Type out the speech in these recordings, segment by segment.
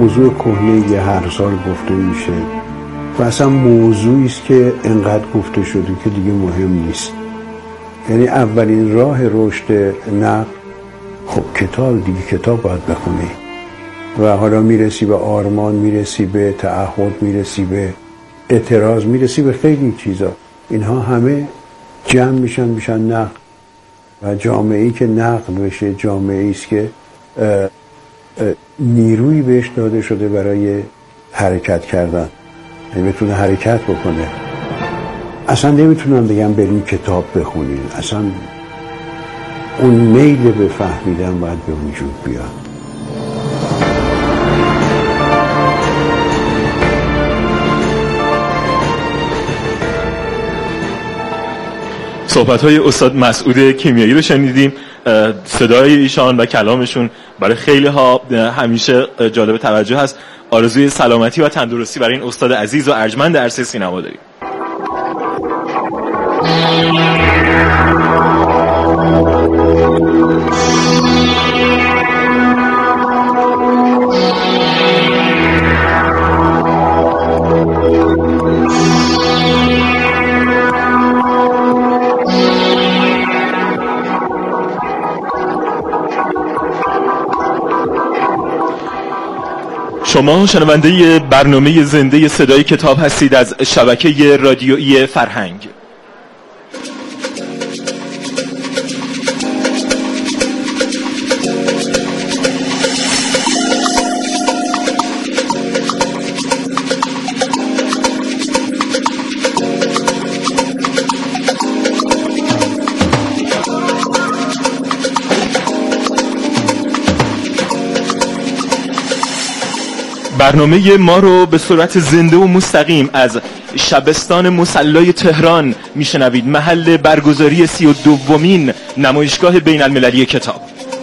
موضوع کهنه هر سال گفته میشه و اصلا موضوعی است که انقدر گفته شده که دیگه مهم نیست. یعنی اولین راه رشد نقد خب کتاب باید بخونی و حالا میرسی به آرمان، میرسی به تعهد، میرسی به اعتراض، میرسی به خیلی چیزا. اینها همه جمع میشن نقد و جامعه‌ای که نقد بشه جامعه‌ای است که نیرویی بهش داده شده برای حرکت کردن، یعنی بتونه حرکت بکنه. اصلا نمیتونم بگم بریم کتاب بخونین، اصلا اون میل به فهمیدن باید به وجود بیاد. صحبت‌های استاد مسعود کیمیایی رو شنیدیم. صدای ایشان و کلامشون برای خیلی ها همیشه جالب توجه هست. آرزوی سلامتی و تندرستی برای این استاد عزیز و ارجمند عرصه سینما داریم. شما شنونده برنامه زنده صدای کتاب هستید از شبکه رادیویی فرهنگ. برنامه ما رو به صورت زنده و مستقیم از شبستان مصلای تهران میشنوید، محل برگزاری 32مین نمایشگاه بین المللی کتاب.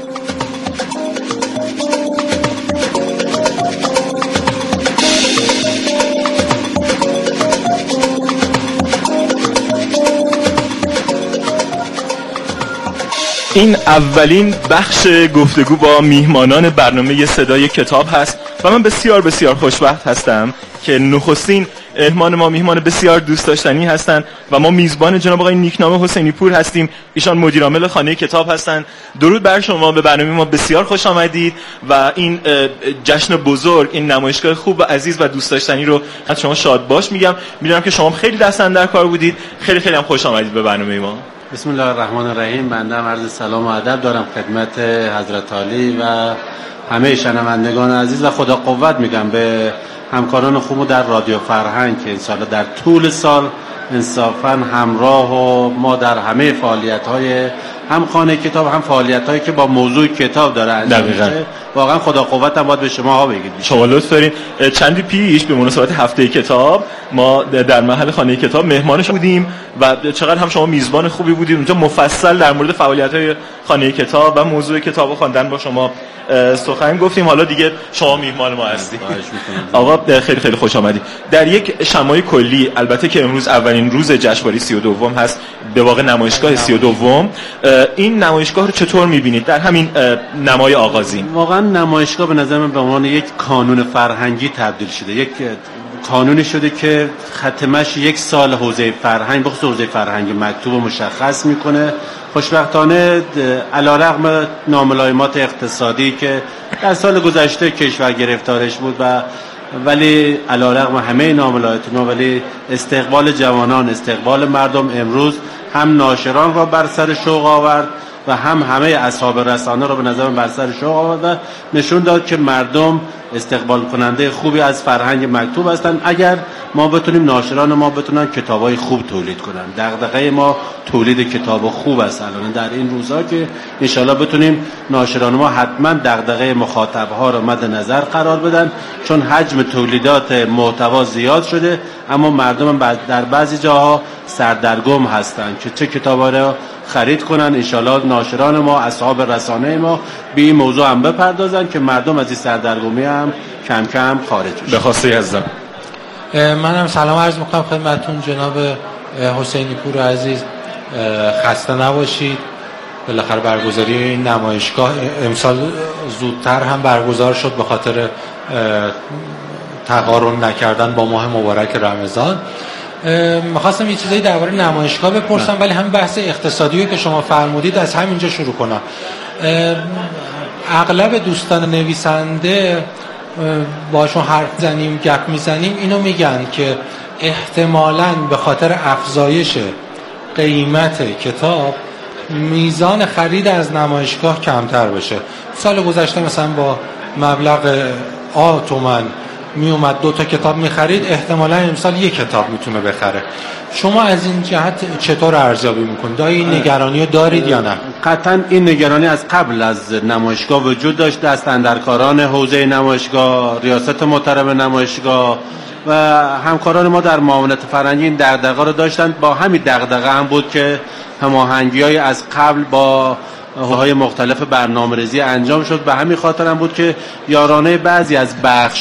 این اولین بخش گفتگو با میهمانان برنامه صدای کتاب هست و من بسیار بسیار خوشبخت هستم که نخستین مهمان ما میهمان بسیار دوست داشتنی هستند و ما میزبان جناب آقای نیکنام حسینی پور هستیم. ایشان مدیر عامل خانه کتاب هستند. درود بر شما، به برنامه ما بسیار خوش آمدید و این جشن بزرگ، این نمایشگاه خوب و عزیز و دوست داشتنی رو از شما شاد باش میگم. میدونم که شما خیلی دست اندر کار بودید. خیلی خیلی هم خوش آمدید به برنامه ما. بسم الله الرحمن الرحیم. بنده عرض سلام و ادب دارم خدمت حضرت عالی و همه شنوندگان عزیز و خدا قوت میگم به همکاران خوب در رادیو فرهنگ که انشاءالله در طول سال انصافاً همراه و ما در همه فعالیت‌های هم خانه کتاب هم فعالیت‌هایی که با موضوع کتاب داره انجام میشه. واقعا خدا قوت هم باید به شما ها بگید. شما لطف دارین. چندی پیش به مناسبت هفته کتاب ما در محل خانه کتاب مهمانش بودیم و چقدر هم شما میزبان خوبی بودید. اونجا مفصل در مورد فعالیت‌های خانه کتاب و موضوع کتاب خواندن با شما سخن گفتیم. حالا دیگه شما میهمان ما هستید. آقا خیلی خیلی خوش آمدید. در یک شمای کلی، البته که امروز اولین روز جشنواره 32 هست، به واقع نمایشگاه 32، این نمایشگاه رو چطور می‌بینید در همین نمای آغازین؟ واقعا نمایشگاه به نظر من به عنوان یک کانون فرهنگی تبدیل شده، یک قانونی شده که ختمش یک سال حوزه فرهنگ، بخصوص حوزه فرهنگ مکتوب مشخص میکنه. خوشبختانه علیرغم ناملایمات اقتصادی که در سال گذشته کشور گرفتارش بود ولی علیرغم همه ناملایمات ولی استقبال جوانان، استقبال مردم امروز هم ناشران را بر سر شوق آورد و هم همه اصحاب رسانه را به نظر بر سر شوق آورد و نشون داد که مردم استقبال کننده خوبی از فرهنگ مکتوب هستند. اگر ما بتونیم، ناشران ما بتونن کتابای خوب تولید کنن، دغدغه ما تولید کتاب خوب است الان در این روزها که انشالله بتونیم ناشران ما حتما دغدغه مخاطبها را مد نظر قرار بدن، چون حجم تولیدات محتوا زیاد شده اما مردم در بعضی جاها سردرگم هستند که چه کتابا را خرید کنن. انشالله ناشران ما، اصحاب رسانه ما به این موضوع هم بپردازن که مردم از این سردرگمی هم کم کم خارج بشن. به خواسته عزیزم. منم سلام عرض میکنم خدمتتون جناب حسینی پور عزیز. خسته نباشید. بالاخره برگزاری این نمایشگاه امسال زودتر هم برگزار شد به خاطر تقارن نکردن با ماه مبارک رمضان. میخواستم یه چیزایی درباره نمایشگاه بپرسم ولی همین بحث اقتصادی که شما فرمودید از همینجا شروع کنم. اغلب دوستان نویسنده باشون حرف زنیم گپ میزنیم اینو میگن که احتمالاً به خاطر افزایش قیمت کتاب میزان خرید از نمایشگاه کمتر بشه. سال گذشته مثلا با مبلغ تومان می اومد 2 تا کتاب می خرید، احتمالاً امسال 1 کتاب میتونه بخره. شما از این جهت چطور ارزیابی میکنید؟ این نگرانی رو دارید یا نه؟ قطعاً این نگرانی از قبل از نمایشگاه وجود داشت. دست اندرکاران حوزه نمایشگاه، ریاست محترم نمایشگاه و همکاران ما در معاونت فرهنگی این دغدغه رو داشتن. با همین دغدغه هم بود که هماهنگی‌های از قبل با های مختلف برنامه‌ریزی انجام شد. به همین خاطر هم بود که یارانه بعضی از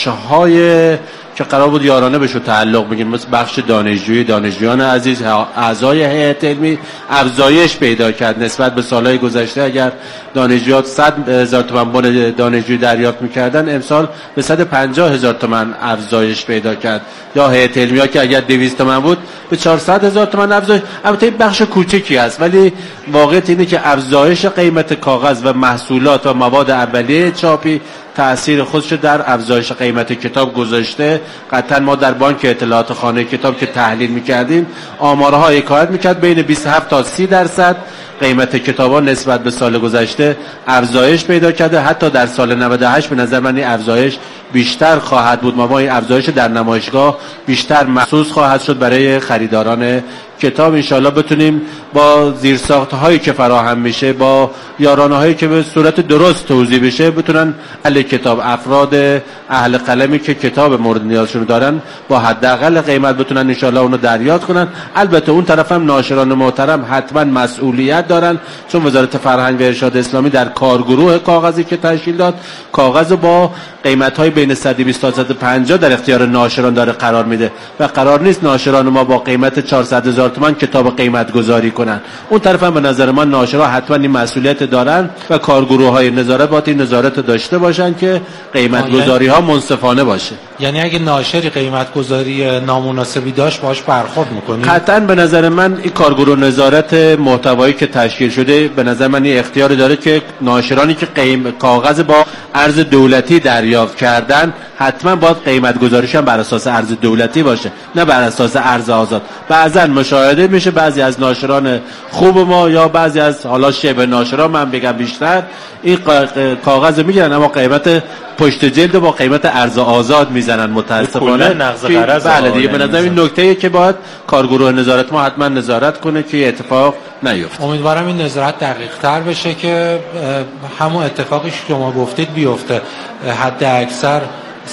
بخش‌های که قرار بود یارانه بهش تعلق بگیریم مثل بخش دانشجویان عزیز، اعضای هیئت علمی افزایش پیدا کرد نسبت به سالهای گذشته. اگر دانشجویان 100,000 تومان بون دانشجویی دریافت می‌کردن، امسال به 150,000 تومان افزایش پیدا کرد. یا هیئت علمی‌ها که اگر 200 تومان بود به 400,000 تومان افزایش. البته بخش کوچکی است ولی واقعیت اینه که افزایش قیمت کاغذ و محصولات و مواد اولیه چاپی تأثیر خودش در افزایش قیمت کتاب گذاشته. قطعا ما در بانک اطلاعات خانه کتاب که تحلیل می‌کردیم آمارها حکایت می‌کرد بین 27 تا 30% قیمت کتاب‌ها نسبت به سال گذشته افزایش پیدا کرده. حتی در سال 98 به نظر من این افزایش بیشتر خواهد بود. ما این افزایش در نمایشگاه بیشتر محسوس خواهد شد برای خریداران کتاب. انشالله بتونیم با زیرساخت‌هایی که فراهم میشه، با یارانه‌هایی که به صورت درست توزیع بشه، بتونن اهل کتاب، افراد اهل قلمی که کتاب مورد نیازشون دارن با حداقل قیمت بتونن انشالله اونو دریافت کنن. البته اون طرف هم ناشران محترم حتما مسئولیت دارن، چون وزارت فرهنگ و ارشاد اسلامی در کارگروه کاغذی که تشکیل داد کاغذ با قیمت‌های بین 120 تا 150 در اختیار ناشران داره قرار میده و قرار نیست ناشران ما با قیمت 400,000 تومان کتاب قیمت گذاری کنن. اون طرف هم به نظر من ناشرها حتما این مسئولیت دارن و کارگروه‌های نظارت باید این نظارت داشته باشن که قیمت گذاری‌ها منصفانه باشه. یعنی اگه ناشری قیمت گذاری نامناسبی داشت باهاش برخورد می‌کنید؟ قطعاً به نظر من این کارگروه نظارت محتوایی که تشکیل شده به نظر من این اختیار داره که ناشرانی که کاغذ با ارز دولتی دریافت کردن حتما باید قیمت گذاریش هم بر اساس ارز دولتی باشه، نه بر اساس ارز آزاد. بعضا مشاهده میشه بعضی از ناشران خوب ما یا بعضی از حالا شبه ناشران، من بگم بیشتر، این کاغذ میگیرن اما قیمت پشت جلد با قیمت ارز آزاد میزنن متاسفانه. نقض قرض. بله دیگه، به نظر این نکته‌ای که باید کارگروه نظارت ما حتما نظارت کنه که اتفاق نیفته. امیدوارم این نظارت دقیق‌تر بشه که همون اتفاقی که شما گفتید بیفته، حد اکثر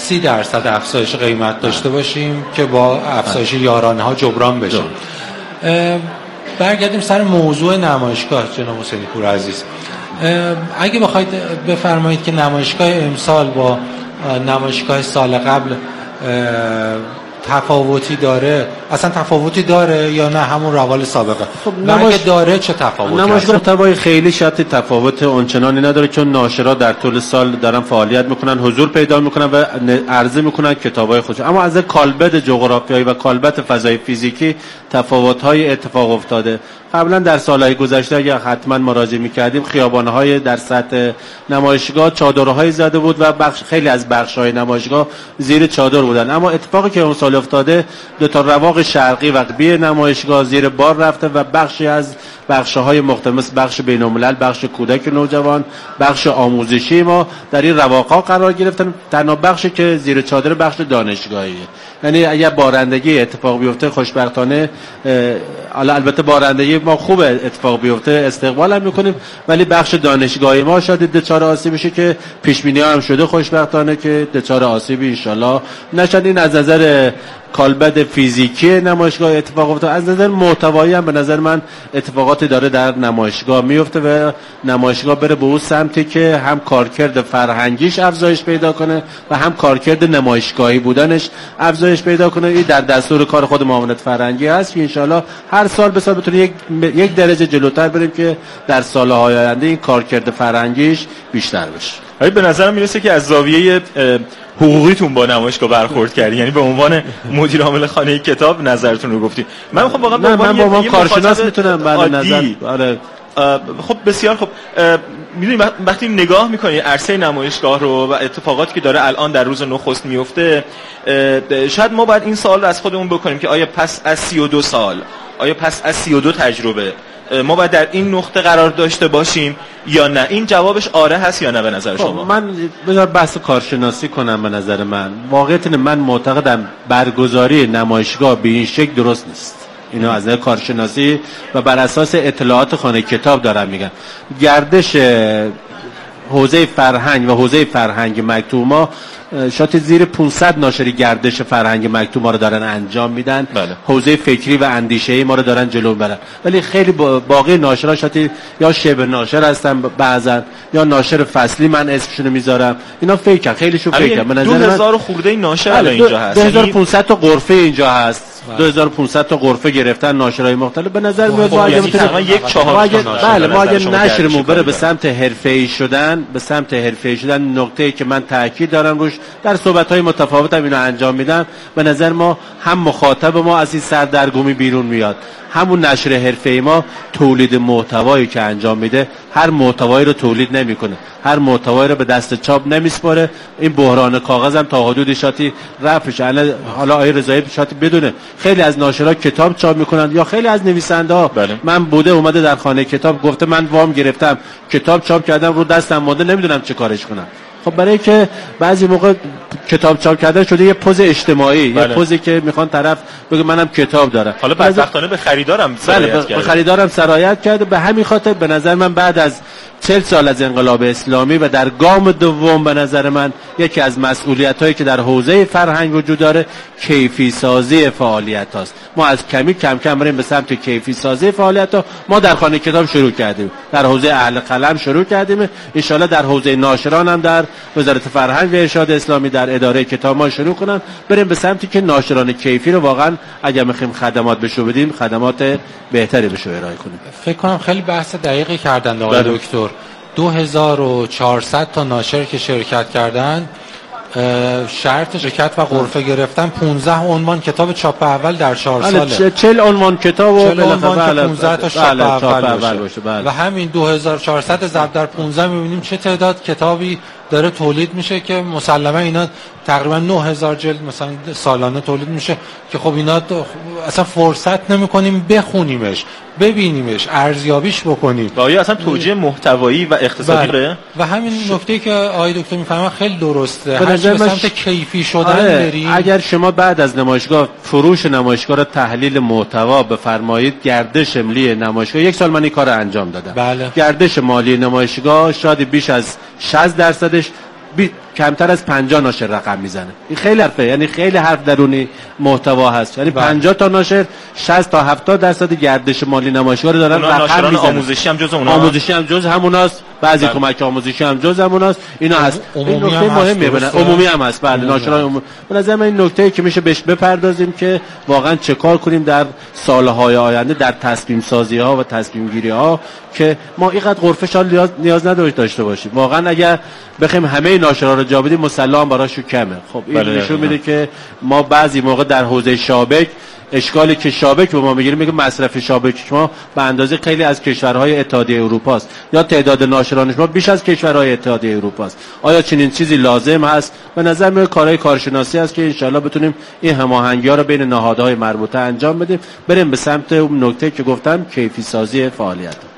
30% افزایش قیمت داشته باشیم که با افزایش یارانه ها جبران بشه. برگردیم سر موضوع نمایشگاه. جناب حسینی پور عزیز، اگه بخواید بفرمایید که نمایشگاه امسال با نمایشگاه سال قبل تفاوتی داره، اصلا تفاوتی داره یا نه همون روال سابقه؟ اگه داره چه تفاوتی؟ نمایشگاه محتوای خیلی شرط تفاوت اونچنانی نداره، چون ناشرا در طول سال دارن فعالیت میکنن، حضور پیدا میکنن و عرضه میکنن کتابای خودشون. اما از کالبد جغرافیایی و کالبد فضای فیزیکی تفاوت‌های اتفاق افتاده. قبلا در سالهای گذشته اگر حتما مراجعه می‌کردیم خیابان‌های در سطح نمایشگاه چادرهای زده بود و خیلی از بخش‌های نمایشگاه زیر چادر بودن. اما اتفاقی که اون سال افتاده، دو تا رواق شرقی و غربی نمایشگاه زیر بار رفته و بخشی از بخش‌های مختلف، بخش بین‌الملل، بخش کودک نوجوان، بخش آموزشی ما در این رواق‌ها قرار گرفتن. تنها بخشی که زیر چادر بخش دانشگاهیه. یعنی اگر بارندگی اتفاق بیفته خوشبختانه، البته بارندگی ما خوب اتفاق بیفته استقبال هم میکنیم، ولی بخش دانشگاهی ما شاید دچار آسیب بشه که پیش بینی هم شده خوشبختانه که دچار آسیبی ان شاءالله نشد. این از نظر کالبد فیزیکی نمایشگاه اتفاق افتاد. از نظر محتوایی هم به نظر من اتفاقات اتفاقاتی داره در نمایشگاه میفته و نمایشگاه بره به اون سمتی که هم کارکرد فرهنگیش افزایش پیدا کنه و هم کارکرد نمایشگاهی بودنش افزایش پیدا کنه. این در دستور کار خود معاونت فرهنگی هست که انشالله هر سال به سال بتونه یک درجه جلوتر بریم که در سالهای آینده این کارکرد فرهنگیش بیشتر بشه. به نظرم میرسه که از زاویه حقوقیتون با نمایشگاه برخورد کردین، یعنی به عنوان مدیر عامل خانه کتاب نظرتون رو گفتین. من میخوام واقعا من با کارشناس میتونم بعد نظر. آره خب بسیار خب. میدونی وقتی نگاه میکنی عرصه نمایشگاه رو و اتفاقاتی که داره الان در روز نخست میفته، شاید ما باید این سوال رو از خودمون بکنیم که آیا پس از 32 سال، آیا پس از 32 تجربه ما باید در این نقطه قرار داشته باشیم یا نه؟ این جوابش آره هست یا نه به نظر شما؟ من بذار بحث کارشناسی کنم. به نظر من واقعیت من معتقدم برگزاری نمایشگاه به این شکل درست نیست. اینا از نظر کارشناسی و بر اساس اطلاعات خانه کتاب دارم میگم. گردش حوزه فرهنگ و حوزه فرهنگ مکتوب ما شاید زیر 500 ناشری گردش فرهنگ مکتوب ما رو دارن انجام میدن. بله. حوزه فکری و اندیشه‌ای ما رو دارن جلو میبرن، ولی خیلی باقی ناشرها شاید یا شبه ناشر هستن بعضن یا ناشر فصلی، من اسمشون رو میذارم. اینا فیکن، خیلیشون فیکن. به نظر من 2000 خورده ناشر الان اینجا هست، 2500 تا غرفه اینجا هست. 2500 تا غرفه گرفتن ناشرای مختلف. به نظر میاد ما اگه تقریبا 1/4 بله ما اگه نشرمون بره به سمت حرفه‌ای شدن، نکته‌ای که من تاکید دارم روش در صحبت‌های متفاوتم اینو انجام میدم، به نظر ما هم مخاطب ما از این سردرگمی بیرون میاد، همون نشر حرفه‌ای ما تولید محتوایی که انجام میده هر محتوایی رو تولید نمیکنه، هر محتوایی رو به دست چاپ نمیسپاره. این بحران کاغذ هم تا حدودی شاتی رفعش. حالا آقای رضایی شاتی بدونه خیلی از ناشرها کتاب چاپ میکنن یا خیلی از نویسنده‌ها. بله. من اومده در خانه کتاب گفته من وام گرفتم کتاب چاپ کردم رو دستم مونده نمیدونم چه کارش کنم. خب برای که بعضی موقع کتاب چاپ کردن شده یه پوز اجتماعی. بله. یه پوزی که میخوان طرف بگه منم کتاب دارم. حالا بدبختانه به خریدارم سرایت کرده. به خریدارم سرایت کرده. به همین خاطر به نظر من بعد از 40 سال از انقلاب اسلامی و در گام دوم به نظر من یکی از مسئولیت‌هایی که در حوزه فرهنگ وجود داره کیفی سازی فعالیت‌هاست. ما از کم کم بریم به سمت کیفی سازی فعالیت‌ها. ما در خانه کتاب شروع کردیم، در حوزه اهل قلم شروع کردیم، ان شاءالله در حوزه ناشران هم در وزارت فرهنگ و ارشاد اسلامی در اداره کتاب ما شروع کنن، بریم به سمتی که ناشران کیفی رو واقعا اگر می‌خوایم خدمات بهش بدیم خدمات بهتری بهش ارائه کنیم. فکر کنم خیلی بحث دقیقی کردن آقای دکتر. 2400 تا ناشر که شرکت کردن، شرط شرکت و غرفه گرفتن 15 عنوان کتاب چاپ اول در 4 ساله. 40 عنوان کتاب و 15 تا چاپ اول باشه. و همین 2400 ضرب در 15 می‌بینیم چه تعداد کتابی داره تولید میشه که مسلما اینا تقریبا 9000 جلد مثلا سالانه تولید میشه که خب اینا اصلا فرصت نمی‌کنیم بخونیمش، ببینیمش، ارزیابیش بکنیم. و آیا اصلا توجیه محتوایی و اقتصادی داره؟ و همین نکته که آقای دکتر میفهمن خیلی درسته. به سمت کیفی شدن بریم. اگر شما بعد از نمایشگاه فروش نمایشگاه رو تحلیل محتوا بفرمایید، گردش ملی نمایشگاه، یک سال من این کارو انجام دادم. بله. گردش مالی نمایشگاه شاید بیش از 60% کمتر از 50 ناشر رقم میزنه. این خیلی حرفه، یعنی خیلی حرف درونی محتوا هست. یعنی 50 تا ناشر 60 تا 70% گردش مالی نمایشگاه رو دارن رقم میزنن. آموزشی هم جز اونها، آموزشی هم جز هموناست، بعضی کمک آموزشی هم جز هموناست. اینا هست. این نکته مهمه، عمومی هم هست. بله، ناشران عمومی. به نظر من این نکته‌ای که میشه بهش بپردازیم که واقعا چه کار کنیم در سالهای آینده در تصمیم سازی ها و تصمیم گیری ها که ما اینقدر غرفه شال نیاز داشته باشیم. واقعا اگر بخیم همه ناشرا رو جا بدیم مسلم براشون کمه. خب این نشون میده که ما بعضی موقع در حوزه شابک اشکالی که شابک به ما میگیره، میگه مصرف شابک ما به اندازه خیلی از کشورهای اتحادیه اروپا است یا تعداد ناشرانش ما بیش از کشورهای اتحادیه اروپا است. آیا چنین چیزی لازم هست؟ به نظر میاد کارهای کارشناسی است که ان شاءالله بتونیم این هماهنگی‌ها رو بین نهادهای مربوطه انجام بدیم، بریم به سمت اون نکته که گفتم کیفی سازی فعالیت.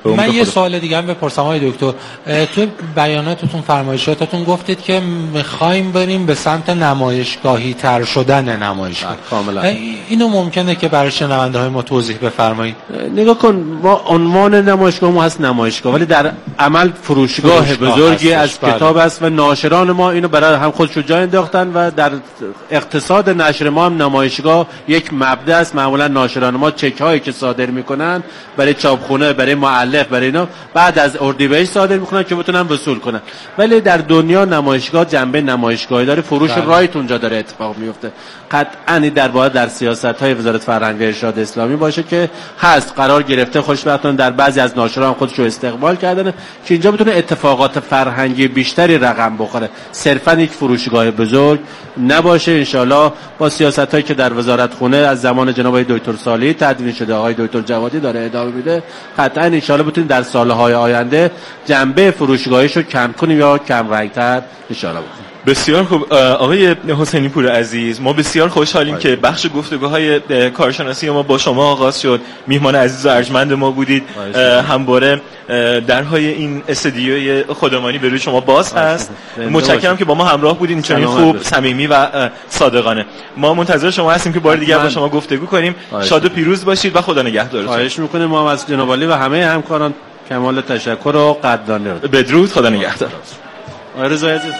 من یه سوال دیگه هم بپرسم آقای دکتر. تو بیاناتتون فرمایشاتتون گفتید که میخوایم بریم به سمت نمایشگاهی تر شدن نمایشگاه. کاملا. اینو ممکنه که برای شنونده های ما توضیح بفرمایید؟ نگاه کن، ما عنوان نمایشگاه ما هست نمایشگاه، ولی در عمل فروشگاه بزرگی از کتاب است و ناشران ما اینو برای هم خودشون جا انداختن و در اقتصاد نشر ما هم نمایشگاه یک مبدا است. معمولا ناشران ما چک هایی که صادر میکنن برای چاپخونه، برای مؤلف، برای اینا بعد از اردیبهشت صادر میکنن که بتونن وصول کنن. ولی در دنیا نمایشگاه جنبه نمایشگاهی داره، فروش رایت اونجا داره اتفاق میفته. قطعاً در سیاست‌های وزارت فرهنگ و ارشاد اسلامی باشه که هست قرار گرفته، خوشبختانه در بعضی از ناشران خودش رو استقبال کردن که اینجا بتونه اتفاقات فرهنگی بیشتری رقم بخوره، صرفاً یک فروشگاه بزرگ نباشه. انشالله با سیاستایی که در وزارت خونه از زمان جناب آقای دکتر صالحی تدوین شده، آقای دکتر جوادی داره ادامه میده، قطعاً انشالله بتونیم در سالهای آینده جنبه فروشگاهیش رو کم کنیم یا کم رنگ‌تر انشالله بکنیم. بسیار خوب آقای حسینی پور عزیز، ما بسیار خوشحالیم که بخش گفتگوهای کارشناسی ما با شما آغاز شد. میهمان عزیز و ارجمند ما بودید. همواره درهای این استودیوی خودمانی به روی شما باز هست. متشکرم که با ما همراه بودید، چنین خوب، صمیمی و صادقانه. ما منتظر شما هستیم که بار دیگر با شما گفتگو کنیم. شاد و پیروز باشید و خدا نگهدارتون. خواهش می‌کنیم. ما از جناب عالی و همه همکاران کمال تشکر و قدردانی داریم. بدرود، خدا نگهدار. آرزو عزیز.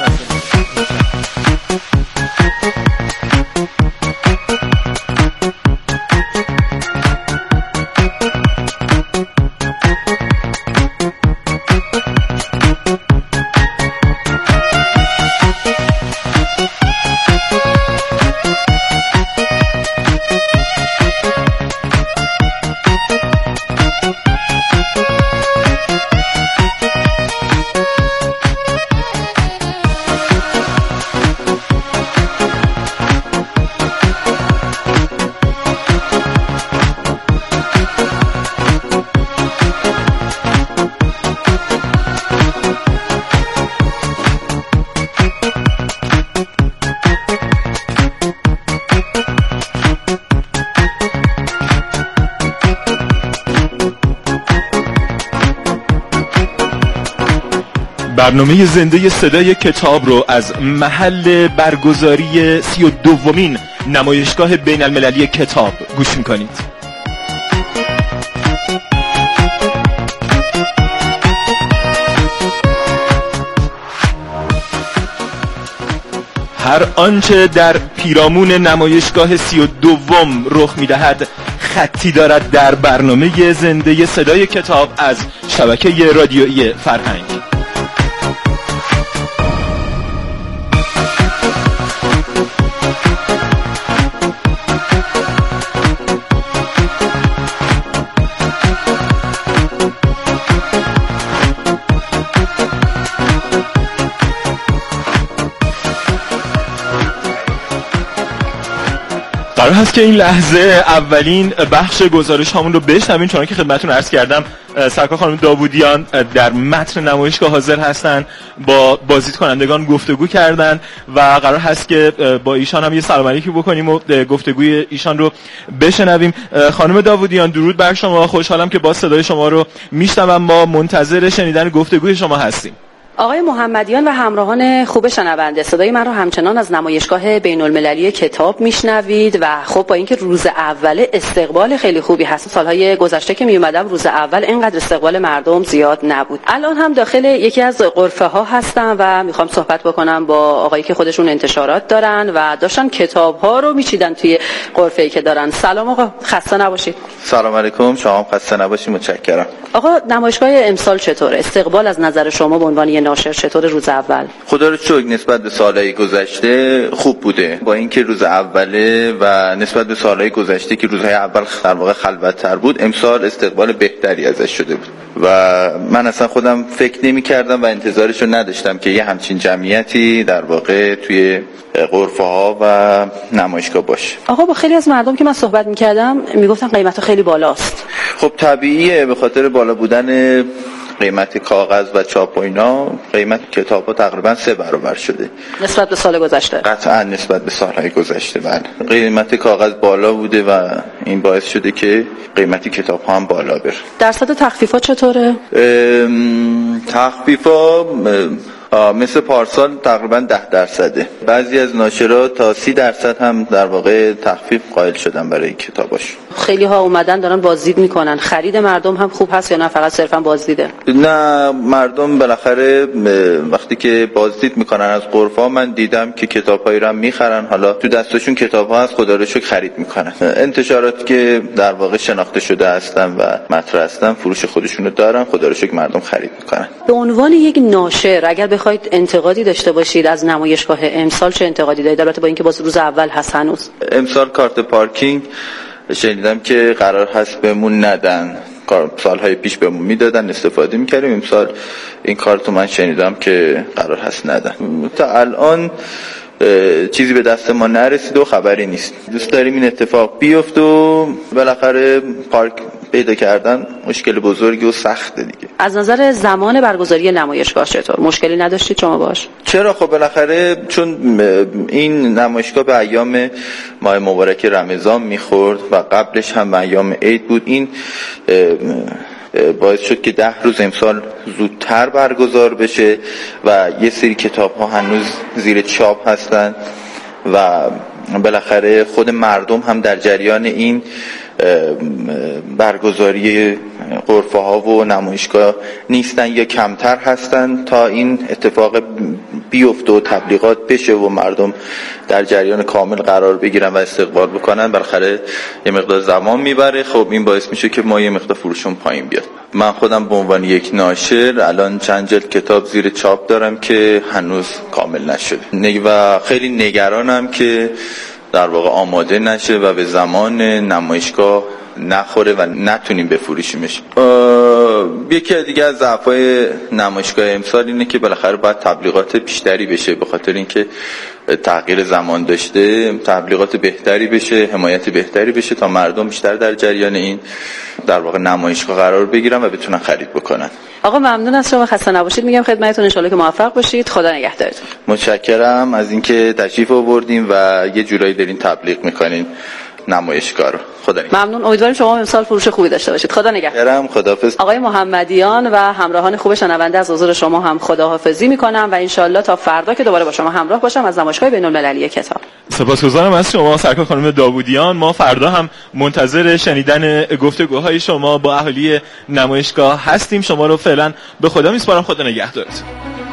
برنامه زنده صدای کتاب رو از محل برگزاری 32مین نمایشگاه بین المللی کتاب گوش میکنید. هر آنچه در پیرامون نمایشگاه 32م رخ میدهد خطی دارد در برنامه زنده صدای کتاب از شبکه رادیویی فرهنگ. قرار هست که این لحظه اولین بخش گزارش هامون رو بشنویم. چون که خدمتتون عرض کردم سرکار خانم داوودیان در متن نمایشگاه حاضر هستن، با بازدید کنندگان گفتگو کردن و قرار هست که با ایشان هم یه سلام علیکی بکنیم و گفتگوی ایشان رو بشنویم. خانم داوودیان درود بر شما، خوشحالم که با صدای شما رو میشنوم. ما منتظر شنیدن گفتگوی شما هستیم. آقای محمدیان و همراهان خوب شنونده، صدای من رو همچنان از نمایشگاه بین المللی کتاب میشنوید و خب با اینکه روز اول استقبال خیلی خوبی هست، سالهای گذشته که می اومدم روز اول اینقدر استقبال مردم زیاد نبود. الان هم داخل یکی از غرفه ها هستم و میخوام صحبت بکنم با آقایی که خودشون انتشارات دارن و داشتن کتاب ها رو میچیدن توی غرفه‌ای که دارن. سلام آقا، خسته نباشید. سلام علیکم، شما خسته نباشید، متشکرم. آقا نمایشگاه امسال چطور؟ استقبال از نظر شما به عنوان ناشر چطور روز اول؟ خدا رو شکر نسبت به سالهای گذشته خوب بوده، با اینکه روز اوله و نسبت به سالهای گذشته که روزهای اول در واقع خلوت‌تر بود، امسال استقبال بهتری ازش شده بود و من اصلا خودم فکر نمی‌کردم و انتظارش رو نداشتم که یه همچین جمعیتی در واقع توی غرفه ها و نمایشگاه باشه. آقا با خیلی از مردم که من صحبت می‌کردم میگفتن قیمت‌ها خیلی بالاست. خب طبیعیه، به خاطر بالا بودن قیمت کاغذ و چاپ و اینا قیمت کتاب‌ها تقریبا 3 برابر شده نسبت به سال گذشته. قطعا نسبت به سالهای گذشته. بله قیمت کاغذ بالا بوده و این باعث شده که قیمت کتاب‌ها هم بالا بره. درصد تخفیفات چطوره؟ تخفیف‌ها مثل پارسال تقریبا 10%. بعضی از ناشرات تا 30% هم در واقع تخفیف قائل شدن برای کتاباش. خیلی ها اومدن دارن بازدید میکنن. خرید مردم هم خوب هست یا نه فقط صرفا بازدیده؟ نه مردم بالاخره وقتی که بازدید میکنن از غرفا من دیدم که کتابایی رو هم میخرن. حالا تو دستشون کتاب‌ها هست خدا رو شکر خرید میکنن. انتشارات که در واقع شناخته شده هستن و مطرح هستن فروش خودشونو دارن خدا رو شکر مردم خرید میکنن. به عنوان یک ناشر اگر بخواید انتقادی داشته باشید از نمایشگاه امسال چه انتقادی دارید؟ البته با اینکه باز روز اول هست هنوز. امسال کارت پارکینگ شنیدم که قرار هست بهمون ندن. سالهای پیش بهمون میدادن استفاده میکردیم. امسال این کارتو من شنیدم که قرار هست ندن. تا الان چیزی به دست ما نرسید و خبری نیست. دوست داریم این اتفاق بیفته و بالاخره پارک پیدا کردن مشکل بزرگی و سخته دیگه. از نظر زمان برگزاری نمایشگاه چطور؟ مشکلی نداشتید شما باش؟ چرا خب بالاخره چون این نمایشگاه به ایام ماه مبارک رمضان میخورد و قبلش هم ایام عید بود. این باعث شد که 10 روز امسال زودتر برگزار بشه و یه سری کتاب ها هنوز زیر چاپ هستن و بالاخره خود مردم هم در جریان این برگزاری غرفه ها و نمایشگاه نیستن یا کمتر هستن تا این اتفاق بیفته و تبلیغات بشه و مردم در جریان کامل قرار بگیرن و استقبال بکنن. بالاخره یه مقدار زمان میبره. خب این باعث میشه که ما یه مقدار فروشون پایین بیاد. من خودم به عنوان یک ناشر الان چند جلد کتاب زیر چاپ دارم که هنوز کامل نشده و خیلی نگرانم که در واقع آماده نشه و به زمان نمایشگاه نخوره و نتونیم بفروشیمش. یکی دیگه از ضعف‌های نمایشگاه امسال اینه که بالاخره باید تبلیغات بیشتری بشه. به خاطر اینکه تغییر زمان داشته تبلیغات بهتری بشه، حمایت بهتری بشه تا مردم بیشتر در جریان این در واقع نمایشگاه قرار بگیرن و بتونن خرید بکنن. آقا ممنون از شما، خسته نباشید میگم خدمتتون. ان شاءالله که موفق باشید. خدا نگهدارتون. متشکرم از اینکه تشریف آوردین و یه جورایی دارین تبلیغ میکنین نمایشگاه رو. خدا نگهدار. ممنون. امیدواریم شما امسال فروش خوبی داشته باشید. خدا نگهدار. خداحافظ. آقای محمدیان و همراهان خوب شنونده از حضور شما هم خداحافظی میکنم و ان شاءالله تا فردا که دوباره با شما همراه باشم از نمایشگاه بین‌المللی کتاب. سپاسگزارم از شما سرکار خانم داوودیان. ما فردا هم منتظر شنیدن گفتگوهای شما با اهالی نمایشگاه هستیم. شما رو فعلا به خدا میسپارم. خدا نگهدارتون.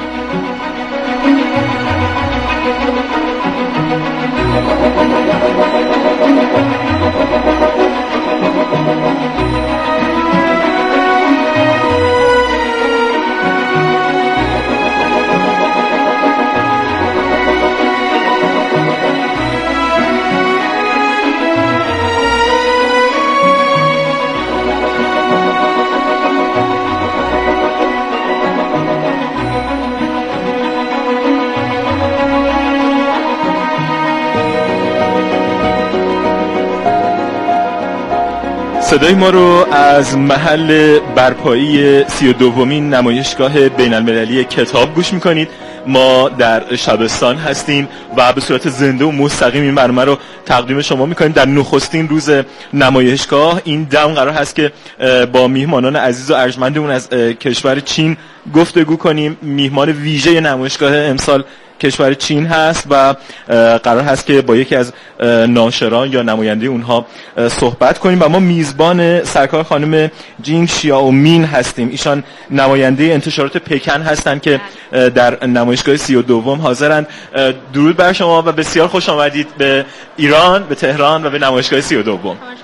صدای ما رو از محل برپایی 32مین نمایشگاه بین‌المللی کتاب گوش میکنید. ما در شبستان هستیم و به صورت زنده و مستقیم این برنامه رو تقدیم شما میکنیم. در نخستین روز نمایشگاه این دم قرار هست که با میهمانان عزیز و ارجمندمون از کشور چین گفتگو کنیم. میهمان ویژه نمایشگاه امسال کشور چین هست و قرار هست که با یکی از ناشران یا نماینده اونها صحبت کنیم و ما میزبان سرکار خانم جینگ شیائومین هستیم. ایشان نماینده انتشارات پکن هستند که در نمایشگاه 32 حاضرند. درود بر شما و بسیار خوش آمدید به ایران، به تهران و به نمایشگاه 32.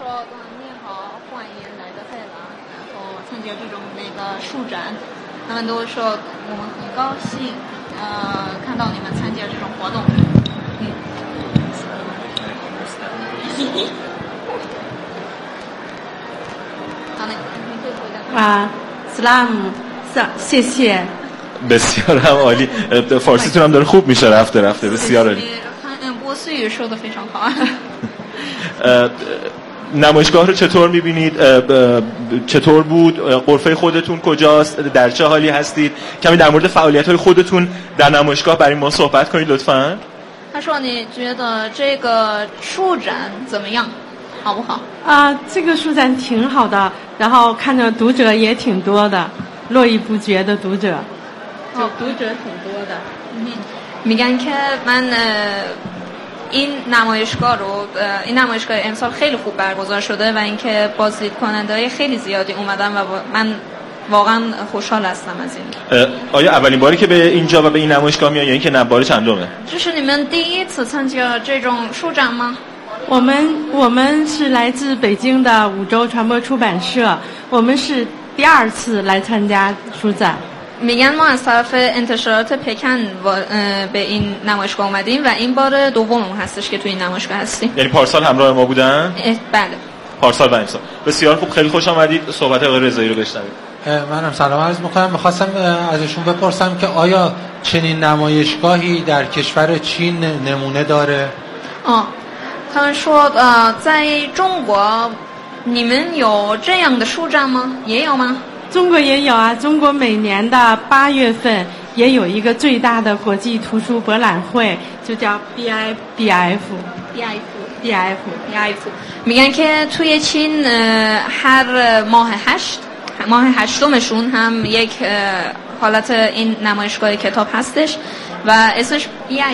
سلام، 谢谢. بسیار هم عالی. فارسیتون هم داره خوب میشه رفته. بسیار عالی. نمایشگاه رو چطور می‌بینید؟ چطور بود؟ غرفه خودتون کجاست؟ در چه حالی هستید؟ کمی در مورد فعالیت‌های خودتون در نمایشگاه برای ما صحبت کنید لطفاً. 他说：“你觉得这个书展怎么样？好不好？” 这个书展挺好的，然后看着读者也挺多的，络绎不绝的读者，就读者挺多的。 میگن که من این نمایشگاه امسال خیلی خوب برگزار شده و اینکه بازدیدکننده‌های خیلی زیادی اومدن و من واقعا خوشحال هستم از این. آیا اولین باری که به اینجا و به این نمایشگاه میای یا اینکه نه بار چندمه؟ 这是你们第一次参加这种书展吗？ 我们是来自北京的五洲传播出版社，我们是第二次来参加书展。 میگن ما از طرف انتشارات پکن به این نمایشگاه اومدیم و این بار دوممون هستش که توی این نمایشگاه هستیم. یعنی پارسال همراه ما بودن؟ بله. پارسال و امسال. بسیار خوب، خیلی خوش آمدید. صحبت آقای رضایی رو بشنوید. منم سلام عرض می‌کنم. می‌خواستم ازشون بپرسم که آیا چنین نمایشگاهی در کشور چین نمونه داره؟ 他们说在中国你们有这样的书展吗？也有吗？ 中国也有啊，中国每年的8月份也有一个最大的国际图书博览会，就叫 BIF。 میگن که توی چین هر ماه هشتمشون هم یک حالت این نمایشگاه کتاب هستش و اسمش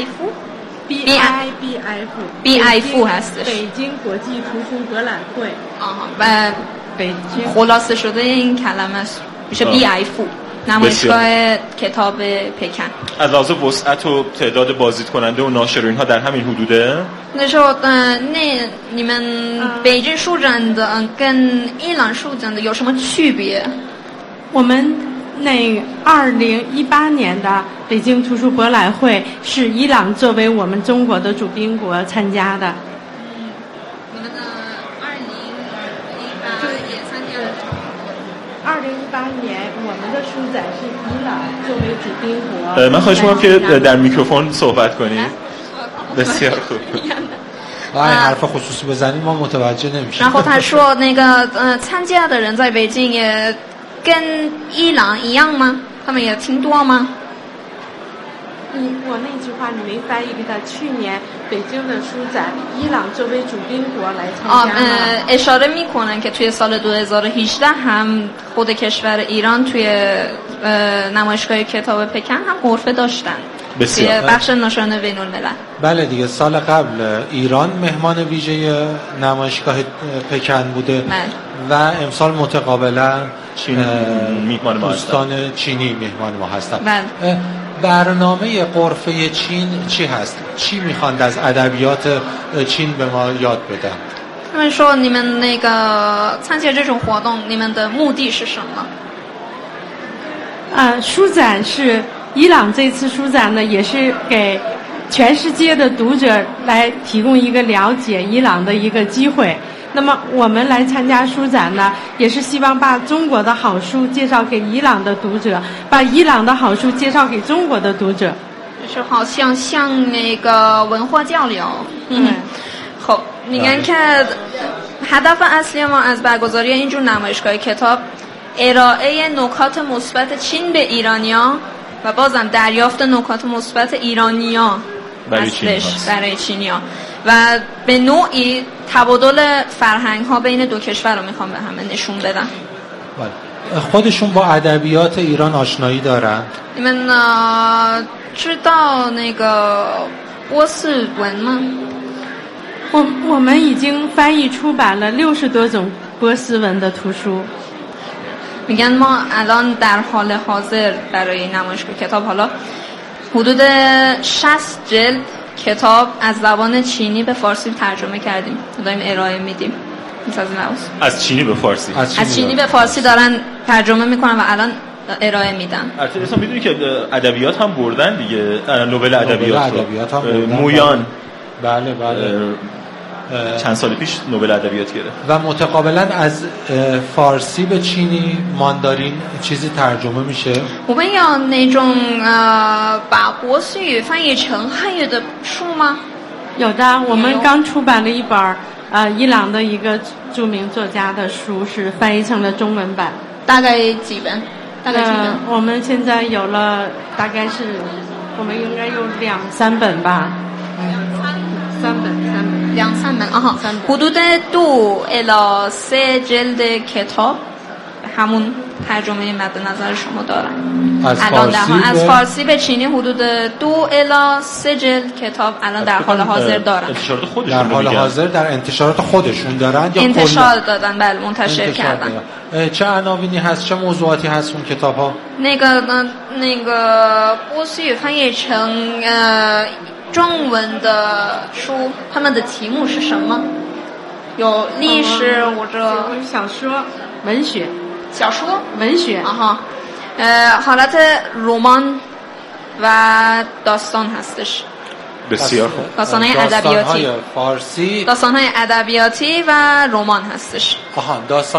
BIF هستش. 北京国际图书博览会。 و خلاصه شده این کلمه میشه BIF، نمایشگاه کتاب پکن. از لحاظ وسعت و تعداد بازدیدکننده و ناشرین ها در همین حدوده؟ 那时候你们北京书展的跟伊朗书展的有什么区别？ 我们那2018年的北京图书博览会是伊朗作为我们中国的主宾国参加的。 你们的2018也参加了。 2018年我们的书展是伊朗作为主宾国。 من خواهش می‌کنم که در میکروفون صحبت کنید. بسیار خوب. این حرف خصوصی بزنید ما متوجه نمیشیم. 然后他说那个参加的人在北京也跟伊朗一样吗？他们也挺多吗？ 我那句话你没翻译给他。去年北京的书展，伊朗作为主宾国来参加吗？ اشاره میکنن که توی سال 2018 هم خود کشور ایران توی نمایشگاه کتاب پکن هم غرفه داشتن. توی بخش نشان بین الملل. بله دیگه سال قبل ایران مهمان ویژه نمایشگاه پکن بوده و امسال متقابلا دوستان چینی مهمان ما هستن. برنامه غرفه چین چی هست؟ چی میخواند از ادبیات چین به ما یاد بدن؟ 他们说你们那个参加这种活动，你们的目的是什么？ 书展是伊朗这次书展呢，也是给全世界的读者来提供一个了解伊朗的一个机会。那么我们来参加书展呢，也是希望把中国的好书介绍给伊朗的读者，把伊朗的好书介绍给中国的读者。 就是好像那个文化交流。خب میگن که هدف اصلی ما از برگزاری اینجور نمایشگاه کتاب ارائه نکات مثبت چین به ایرانی‌ها و بازم دریافت نکات مثبت ایرانی‌ها برای چینی‌ها و به نوعی تبادل فرهنگ‌ها بین دو کشور رو میخوام به همه نشون بدم. خودشون با ادبیات ایران آشنایی دارن؟ 你们知道那个波斯文吗？ 我们已经翻译出版了60多种波斯文的图书。 میگن ما الان در حال حاضر برای نمایشگاه کتاب حالا حدود 60 جلد کتاب از زبان چینی به فارسی ترجمه کردیم داریم ارائه میدیم. از چینی به فارسی از چینی به فارسی دارن ترجمه میکنن و الان ارائه میدن. البته اصلا میدونی که ادبیات هم بردن دیگه، نوبل ادبیات هم بردن. مویان بله چند سال پیش نوبل ادبیات گرفت. و متقابلا از فارسی به چینی ماندارین چیزی ترجمه میشه؟ 我们有那种把国术语翻译成汉语的书吗？ 有的，我们刚出版了一本伊朗的一个著名作家的书，是翻译成了中文版。 大概几本？ 我们现在有了，大概是我们应该有2-3本吧。3本 آها حدود 2 الی 3 جلد کتاب همون ترجمه مد نظر شما دارن از فارسی به چینی حدود 2 الی 3 جلد کتاب الان در حال حاضر دارن. در حال حاضر در انتشارات خودشون دارن یا انتشار دادن؟ بله منتشر کردن. چه عناوینی هست، چه موضوعاتی هست اون کتاب ها؟ 那个波斯语翻译成中文的书，他们的题目是什么？有历史或者小说、文学。 小说文学 آها حالت رمان و داستان هستش. بسیار خوب. داستان‌های ادبیاتی فارسی، داستان‌های ادبیاتی و رمان هستش. آها داستان